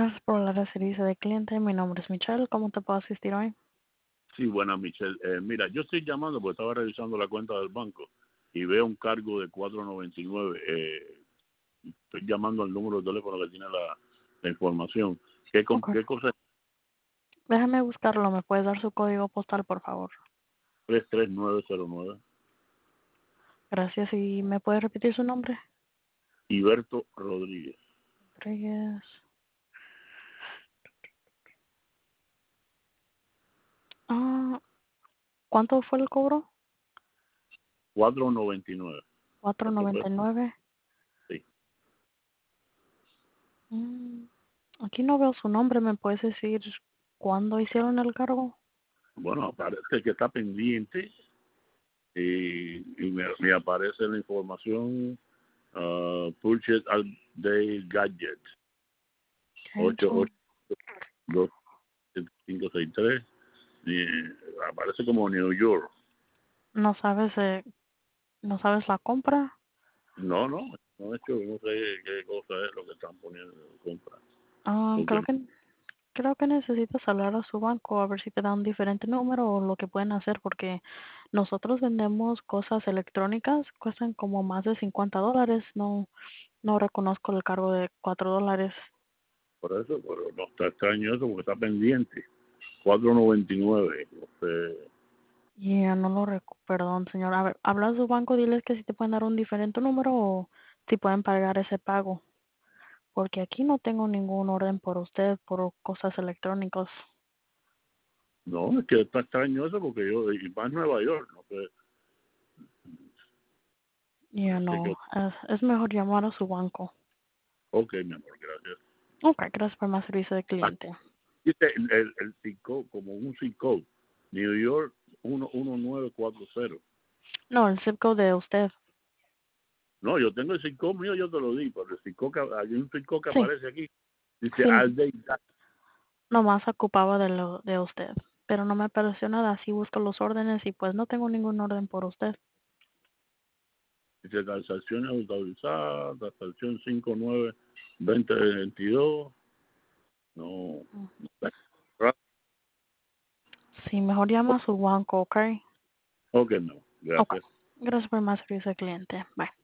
Gracias por hablar al servicio de cliente. Mi nombre es Michelle. ¿Cómo te puedo asistir hoy? Sí, buena, Michelle. Mira, yo estoy llamando porque estaba revisando la cuenta del banco y veo un cargo de 4.99. Estoy llamando al número de teléfono que tiene la información. Ok. ¿Qué cosa es? Déjame buscarlo. ¿Me puedes dar su código postal, por favor? 33909. Gracias. ¿Y me puede repetir su nombre? Hiberto Rodríguez. Rodríguez. Ah, ¿cuánto fue el cobro? 4.99. ¿4 pesos? $4.99. Sí. Mm, aquí no veo su nombre. ¿Me puedes decir cuándo hicieron el cargo? Bueno, parece que está pendiente y me aparece la información. Purchase all day gadget. Okay, so, 882-563. Aparece como New York. ¿no sabes, no sabes la compra? No, no he hecho, no sé qué cosa es lo que están poniendo en compra. Ah, Porque, creo que necesitas hablar a su banco a ver si te dan un diferente número o lo que pueden hacer porque nosotros vendemos cosas electrónicas, cuestan como más de $50. No reconozco el cargo de $4. por eso, pero no está extraño eso porque está pendiente. 4.99. No sé. Y no perdón, señor. A ver, habla a su banco, diles que si te pueden dar un diferente número o si pueden pagar ese pago. Porque aquí no tengo ningún orden por usted por cosas electrónicas. No, es que está extraño eso porque yo, y más Nueva York, no sé. Ya Así que, no, es mejor llamar a su banco. ok, mi amor, gracias. Ok, gracias por más servicio de cliente. Dice el zip code, como un zip code. New York 11940. No, el zip code de usted. No, yo tengo el zip code mío, yo te lo di, pero el zip code hay un zip code que Sí, aparece aquí. Dice sí, All Day Gadget. nomás ocupaba de lo de usted. Pero no me apareció nada, así busco los órdenes y pues no tengo ningún orden por usted. Dice transacciones autorizadas, transacción 59-2022. No, Mm. no está. Sí, mejor llama a su banco, ¿ok? Ok, no, Ok, gracias. gracias por más servicio de cliente. Bye.